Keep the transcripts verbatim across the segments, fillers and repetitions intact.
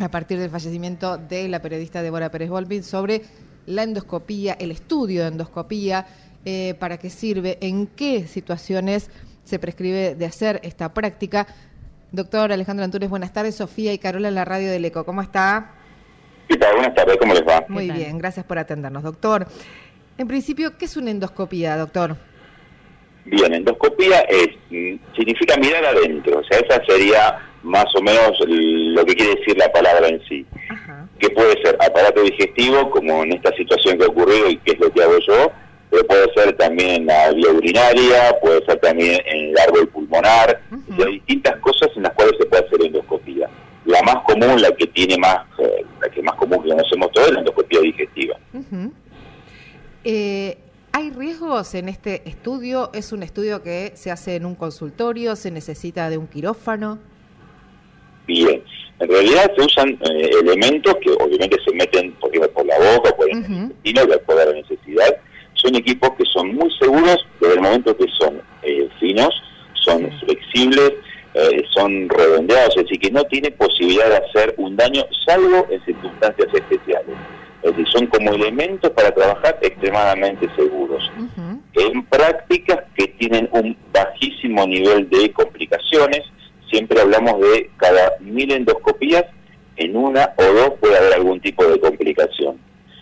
a partir del fallecimiento de la periodista Débora Pérez Volpin sobre la endoscopía, el estudio de endoscopía, eh, para qué sirve, en qué situaciones se prescribe de hacer esta práctica. Doctor Alejandro Antunes, buenas tardes. Sofía y Carola en la radio del ECO. ¿Cómo está? ¿Qué tal? Buenas tardes, ¿cómo les va? Muy bien, gracias por atendernos, doctor. En principio, ¿qué es una endoscopía, doctor? Bien, endoscopía es, significa mirar adentro, o sea, esa sería más o menos lo que quiere decir la palabra en sí. Ajá. Que puede ser aparato digestivo, como en esta situación que ha ocurrido y que es lo que hago yo, pero puede ser también en la vía urinaria, puede ser también en el árbol pulmonar, uh-huh. O sea, hay distintas cosas en las cuales se puede hacer endoscopía. La más común, la que tiene más, eh, la que más común que conocemos todos, es la endoscopía digestiva. Uh-huh. eh, ¿Hay riesgos en este estudio? ¿Es un estudio que se hace en un consultorio? ¿Se necesita de un quirófano? Bien, en realidad se usan eh, elementos que obviamente se meten por, por la boca, por el uh-huh. intestino, de acuerdo a la necesidad. Son equipos que son muy seguros desde el momento que son eh, finos, son uh-huh. flexibles, eh, son redondeados, es decir, que no tiene posibilidad de hacer un daño, salvo en circunstancias especiales. Es decir, son como elementos para trabajar extremadamente seguros. Uh-huh. En prácticas que tienen un bajísimo nivel de complicaciones, siempre hablamos de cada mil endoscopías, en una o dos puede haber algún tipo de complicación.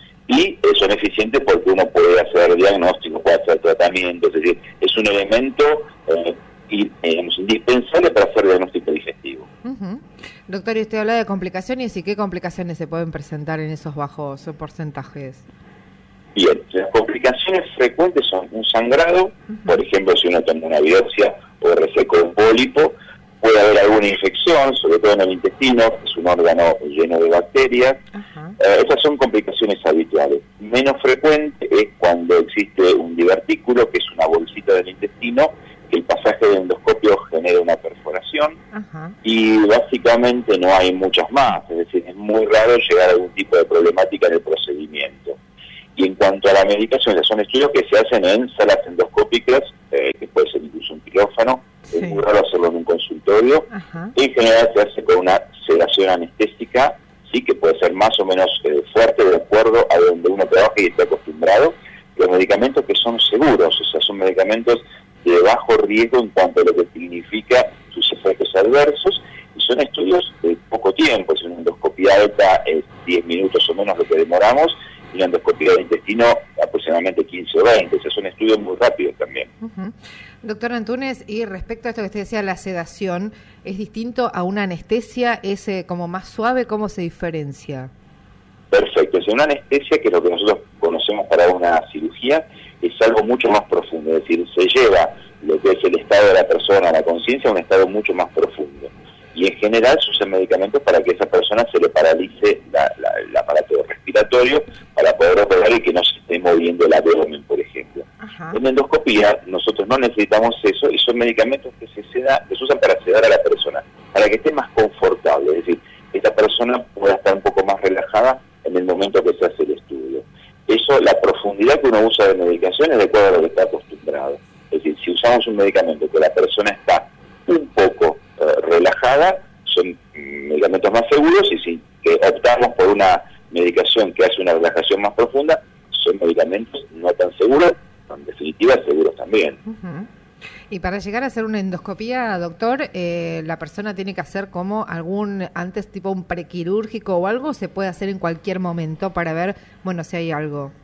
Y son eficientes porque uno puede hacer diagnóstico, puede hacer tratamiento, es decir, es un elemento eh, indispensable para hacer diagnóstico digestivo. Uh-huh. Doctor, y usted habla de complicaciones, ¿y qué complicaciones se pueden presentar en esos bajos porcentajes? Bien, las complicaciones frecuentes son un sangrado, uh-huh. por ejemplo, si uno toma una biopsia o reseca un pólipo, puede haber alguna infección, sobre todo en el intestino, que es un órgano lleno de bacterias. Uh-huh. Eh, esas son complicaciones habituales. Menos frecuente es cuando existe un divertículo, que es una bolsita del intestino, que el pasaje del endoscopio genera una perforación, uh-huh. y básicamente no hay muchas más, es decir, es muy raro llegar a algún tipo de problemática en el procedimiento. Y en cuanto a la medicación, son estudios que se hacen en salas endoscópicas, eh, que puede ser incluso un quirófano, sí. Es muy raro hacerlo en un consultorio. Uh-huh. En general se hace con una sedación anestésica, sí, que puede ser más o menos eh, fuerte de acuerdo a donde uno trabaja y está acostumbrado. Los medicamentos que son seguros, o sea, son medicamentos de bajo riesgo en cuanto a lo que significa sus efectos adversos, y son estudios de poco tiempo. Si una endoscopía alta es diez minutos o menos lo que demoramos, y la endoscopía de intestino aproximadamente quince o veinte, o sea, son estudios muy rápidos también. Uh-huh. Doctor Antunes, y respecto a esto que usted decía, la sedación, ¿es distinto a una anestesia? ¿Es eh, como más suave? ¿Cómo se diferencia? Perfecto, es una anestesia, que es lo que nosotros conocemos para una cirugía, es algo mucho más profundo, es decir, se lleva lo que es el estado de la persona, la conciencia, a un estado mucho más profundo. Y en general se usan medicamentos para que a esa persona se le paralice la, la, el aparato respiratorio para poder operar y que no se esté moviendo el abdomen, por ejemplo. Ajá. En endoscopía nosotros no necesitamos eso, y son medicamentos que se, seda, que se usan para sedar a la persona, para que esté más confortable, es decir, que esta persona pueda estar un poco más relajada en el momento que se hace el estudio. Eso, la profundidad que uno usa de medicación es de acuerdo a lo que está acostumbrado. Es decir, si usamos un medicamento que la persona está un poco eh, relajada, son medicamentos más seguros, y si que optamos por una medicación que hace una relajación más profunda, son medicamentos no tan seguros, en definitiva seguros también. Uh-huh. Y para llegar a hacer una endoscopía, doctor, eh, ¿la persona tiene que hacer como algún, antes tipo un prequirúrgico o algo? ¿Se puede hacer en cualquier momento para ver, bueno, si hay algo?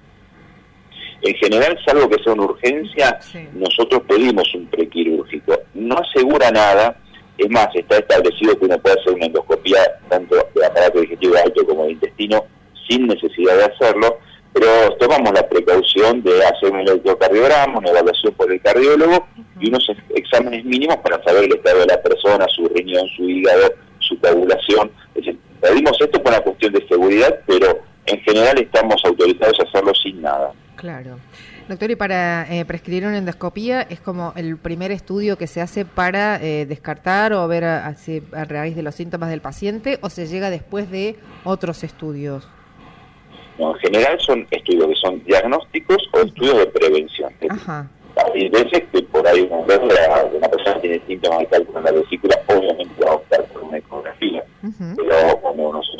En general, salvo que sea una urgencia, sí. Nosotros pedimos un prequirúrgico. No asegura nada, es más, está establecido que uno puede hacer una endoscopía tanto de aparato digestivo alto como de intestino sin necesidad de hacerlo, pero tomamos la precaución de hacer un electrocardiograma, una evaluación por el cardiólogo, uh-huh. y unos exámenes mínimos para saber el estado de la persona, su riñón, su hígado, su coagulación. Es decir, pedimos esto por una cuestión de seguridad, pero en general estamos autorizados a hacerlo sin nada. Claro. Doctor, y para eh, prescribir una endoscopía, ¿es como el primer estudio que se hace para eh, descartar o ver a, a, a raíz de los síntomas del paciente, o se llega después de otros estudios? No, en general son estudios que son diagnósticos o estudios de prevención. Ajá. Hay veces que por ahí una, una persona que tiene síntomas de cálculo en la vesícula, obviamente va a optar por una ecografía. Uh-huh. Pero como nosotros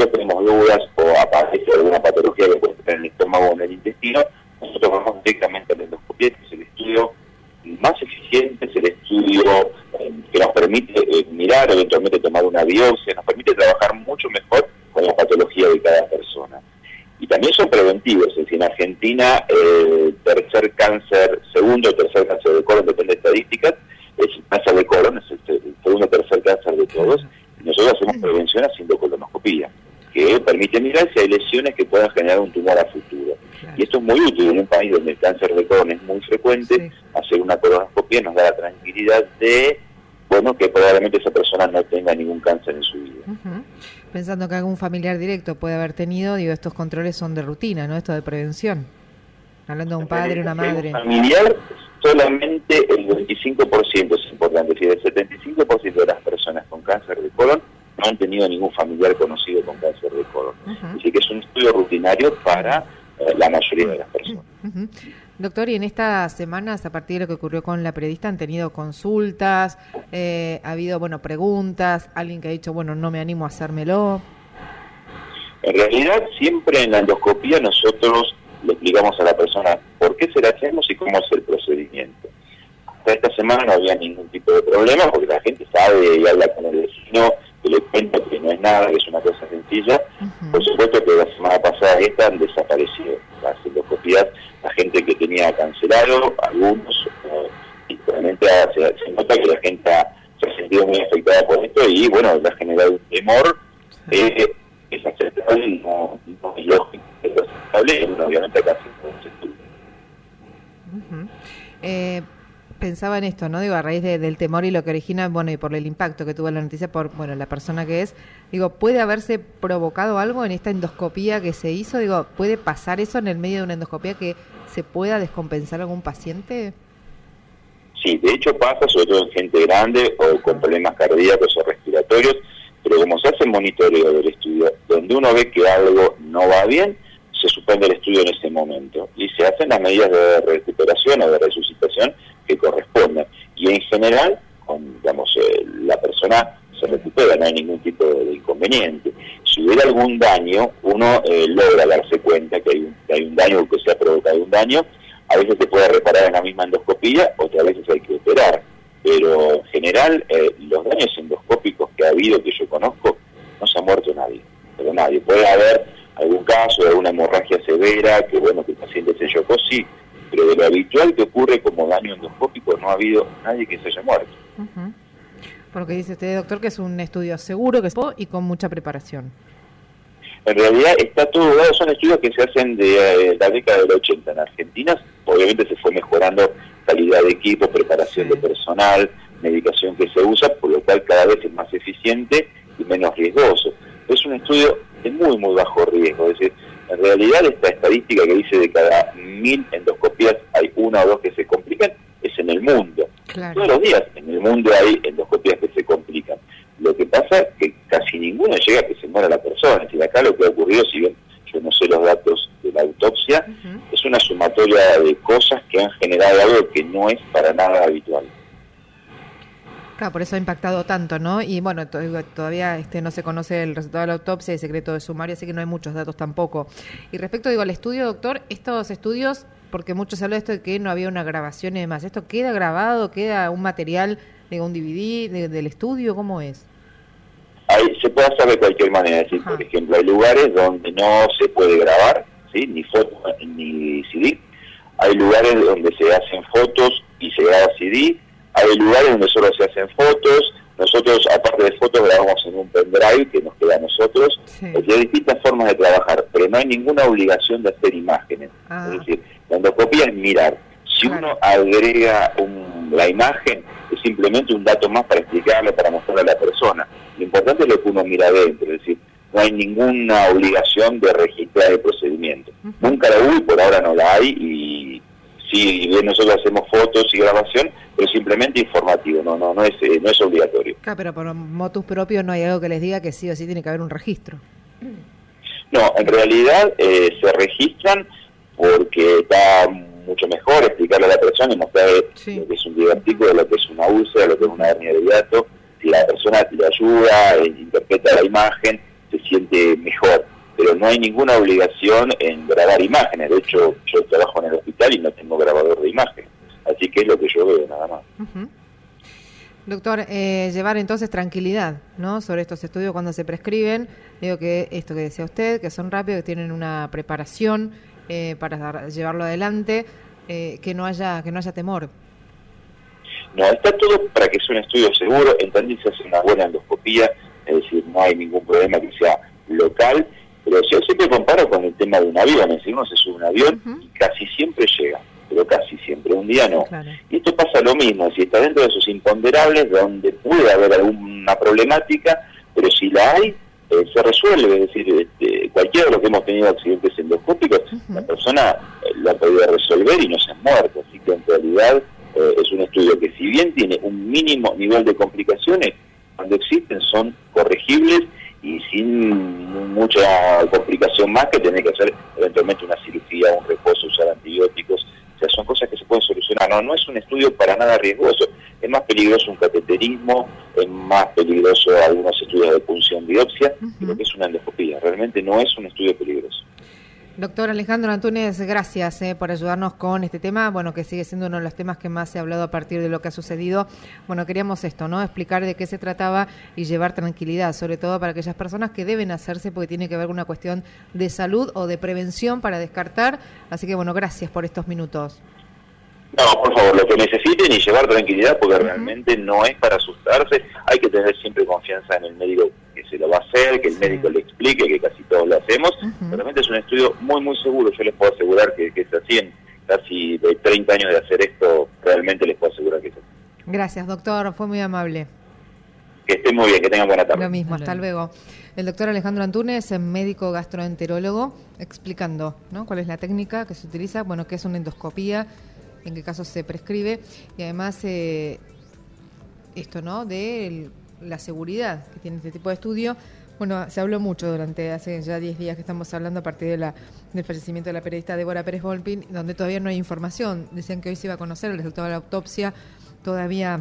dudas o aparece alguna patología que puede tener en el estómago o en el intestino, nosotros vamos directamente a la endoscopia, que es el estudio más eficiente, es el estudio eh, que nos permite eh, mirar, eventualmente tomar una biopsia, nos permite trabajar mucho mejor con la patología de cada persona. Y también son preventivos, es decir, en Argentina el eh, tercer cáncer, segundo o tercer cáncer de colon, depende de estadísticas, es el cáncer de colon, es el, el segundo o tercer cáncer de todos, y nosotros hacemos prevención haciendo colonoscopía, que permite mirar si hay lesiones que puedan generar un tumor a futuro. Claro. Y esto es muy útil en un país donde el cáncer de colon es muy frecuente, sí. Hacer una colonoscopia nos da la tranquilidad de, bueno, que probablemente esa persona no tenga ningún cáncer en su vida. Uh-huh. Pensando que algún familiar directo puede haber tenido, digo, estos controles son de rutina, ¿no? Esto de prevención. Hablando de un padre, una madre. Familiar, solamente el veinticinco por ciento es importante, es decir, el setenta y cinco por ciento de las personas con cáncer de colon no han tenido ningún familiar conocido con cáncer de colon. Uh-huh. Así que es un estudio rutinario para eh, la mayoría de las personas. Uh-huh. Doctor, y en estas semanas, a partir de lo que ocurrió con la periodista, ¿han tenido consultas? Eh, ¿Ha habido, bueno, preguntas? ¿Alguien que ha dicho, bueno, no me animo a hacérmelo? En realidad, siempre en la endoscopía nosotros le explicamos a la persona por qué se la hacemos y cómo es el procedimiento. Hasta esta semana no había ningún tipo de problema porque la gente sabe y habla con el vecino, que le cuenta que no es nada, que es una cosa sencilla. Uh-huh. Por supuesto que la semana pasada esta han desaparecido las endoscopías, la gente que tenía cancelado, algunos, eh, y realmente se, se nota que la gente ha, se ha sentido muy afectada por esto y bueno, le ha generado un temor. Eh, es aceptable y no, no es lógico, es aceptable y bueno, obviamente acá se estudia. Uh-huh. eh, Pensaba en esto, ¿no? Digo, a raíz de, del temor y lo que origina, bueno, y por el impacto que tuvo la noticia por, bueno, la persona que es, digo, ¿puede haberse provocado algo en esta endoscopía que se hizo? Digo, ¿puede pasar eso en el medio de una endoscopía que se pueda descompensar algún paciente? Sí, de hecho pasa, sobre todo en gente grande o con problemas cardíacos o respiratorios, pero como se hace monitoreo del estudio, donde uno ve que algo no va bien, se suspende el estudio en ese momento y se hacen las medidas de recuperación o de resucitación que corresponden. Y en general, con, digamos, eh, la persona se recupera, no hay ningún tipo de inconveniente. Si hubiera algún daño, uno eh, logra darse cuenta que hay, un, que hay un daño, que se ha provocado un daño, a veces se puede reparar en la misma endoscopía, otras veces hay que operar. Pero en general, eh, los daños endoscópicos que ha habido, que yo conozco, no se ha muerto nadie, pero nadie. Puede haber algún caso de alguna hemorragia severa, que bueno, que el paciente se chocó, sí, pero de lo habitual que ocurre como daño endoscópico no ha habido nadie que se haya muerto. Uh-huh. Por lo que dice usted, doctor, que es un estudio seguro que y con mucha preparación. En realidad está todo dado, son estudios que se hacen de eh, la década del ochenta en Argentina, obviamente se fue mejorando calidad de equipo, preparación sí. de personal, medicación que se usa, por lo cual cada vez es más eficiente y menos riesgoso. Es un estudio de muy, muy bajo riesgo, es decir, en realidad esta estadística que dice de cada mil endoscopías hay una o dos que se complican, es en el mundo. Claro. Todos los días en el mundo hay endoscopías que se complican. Lo que pasa es que casi ninguna llega a que se muera la persona. Es decir, acá lo que ha ocurrido, si bien yo no sé los datos de la autopsia, uh-huh. es una sumatoria de cosas que han generado algo que no es para nada habitual. Claro, por eso ha impactado tanto, ¿no? Y bueno, to- todavía este no se conoce el resultado de la autopsia y secreto de sumario, así que no hay muchos datos tampoco. Y respecto, digo, al estudio, doctor, estos estudios, porque mucho se habla de esto de que no había una grabación y demás, ¿esto queda grabado, queda un material, de un D V D de, del estudio? ¿Cómo es? Ahí se puede hacer de cualquier manera, es decir, Ajá. por ejemplo, hay lugares donde no se puede grabar, ¿sí? Ni foto ni C D, hay lugares donde se hacen fotos y se graba C D, hay lugares donde solo se hacen fotos, nosotros aparte de fotos grabamos en un pendrive que nos queda a nosotros, sí. Hay distintas formas de trabajar, pero no hay ninguna obligación de hacer imágenes, ah. es decir, la endoscopía es mirar, si claro. uno agrega un, la imagen, es simplemente un dato más para explicarle, para mostrarle a la persona, lo importante es lo que uno mira adentro, es decir, no hay ninguna obligación de registrar el procedimiento, uh-huh. nunca la hubo y por ahora no la hay, y sí, nosotros hacemos fotos y grabación, pero simplemente informativo, no no no es eh, no es obligatorio. Claro, pero por motus propio no hay algo que les diga que sí o sí tiene que haber un registro. No, en realidad eh, se registran porque está mucho mejor explicarle a la persona y mostrar sí. lo que es un divertículo, lo que es una úlcera, lo que es una hernia de hiato. Si la persona le ayuda, eh, interpreta la imagen, se siente mejor. no hay ninguna obligación en grabar imágenes. De hecho, yo trabajo en el hospital y no tengo grabador de imágenes. Así que es lo que yo veo, nada más. Uh-huh. Doctor, eh, llevar entonces tranquilidad, ¿no?, sobre estos estudios cuando se prescriben. Digo que esto que decía usted, que son rápidos, que tienen una preparación eh, para dar, llevarlo adelante, eh, que no haya que no haya temor. No, está todo para que sea un estudio seguro. En Tandil se hace una buena endoscopía, es decir, no hay ningún problema que sea local, pero yo siempre comparo con el tema de un avión. Es decir, uno se sube a un avión uh-huh. y casi siempre llega, pero casi siempre, un día no. Claro. Y esto pasa lo mismo, si está dentro de esos imponderables donde puede haber alguna problemática, pero si la hay, eh, se resuelve. Es decir, este, cualquiera de los que hemos tenido accidentes endoscópicos, uh-huh. la persona eh, lo ha podido resolver y no se ha muerto. Así que en realidad eh, es un estudio que, si bien tiene un mínimo nivel de complicaciones, cuando existen son corregibles y sin mucha complicación más que tener que hacer eventualmente una cirugía, un reposo, usar antibióticos. O sea, son cosas que se pueden solucionar. No, no es un estudio para nada riesgoso. Es más peligroso un cateterismo, es más peligroso algunos estudios de punción biopsia, uh-huh. que lo que es una endoscopía. Realmente no es un estudio peligroso. Doctor Alejandro Antúnez, gracias eh, por ayudarnos con este tema, bueno, que sigue siendo uno de los temas que más se ha hablado a partir de lo que ha sucedido. Bueno, queríamos esto, ¿no?, explicar de qué se trataba y llevar tranquilidad, sobre todo para aquellas personas que deben hacerse, porque tiene que ver con una cuestión de salud o de prevención para descartar. Así que, bueno, gracias por estos minutos. No, por favor, lo que necesiten y llevar tranquilidad, porque uh-huh. realmente no es para asustarse. Hay que tener siempre confianza en el médico que se lo va a hacer, que el sí. médico le explique, que casi todos lo hacemos. Uh-huh. Realmente es un estudio muy, muy seguro. Yo les puedo asegurar que, que es así. En casi de treinta años de hacer esto, realmente les puedo asegurar que es así. Gracias, doctor. Fue muy amable. Que estén muy bien, que tengan buena tarde. Lo mismo, hasta luego. El doctor Alejandro Antúnez, médico gastroenterólogo, explicando, ¿no?, cuál es la técnica que se utiliza, bueno, qué es una endoscopía, en qué caso se prescribe, y además eh, esto, ¿no?, de el, la seguridad que tiene este tipo de estudio. Bueno, se habló mucho durante hace ya diez días que estamos hablando a partir de la, del fallecimiento de la periodista Débora Pérez Volpin, donde todavía no hay información. Decían que hoy se iba a conocer el resultado de la autopsia, todavía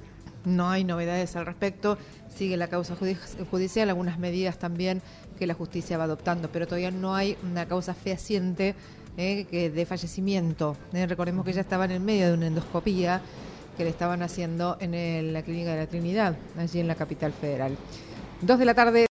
no hay novedades al respecto. Sigue la causa judicial, algunas medidas también que la justicia va adoptando, pero todavía no hay una causa fehaciente Eh, que de fallecimiento. Eh, recordemos que ella estaba en el medio de una endoscopía que le estaban haciendo en el, la clínica de la Trinidad, allí en la capital federal. Dos de la tarde.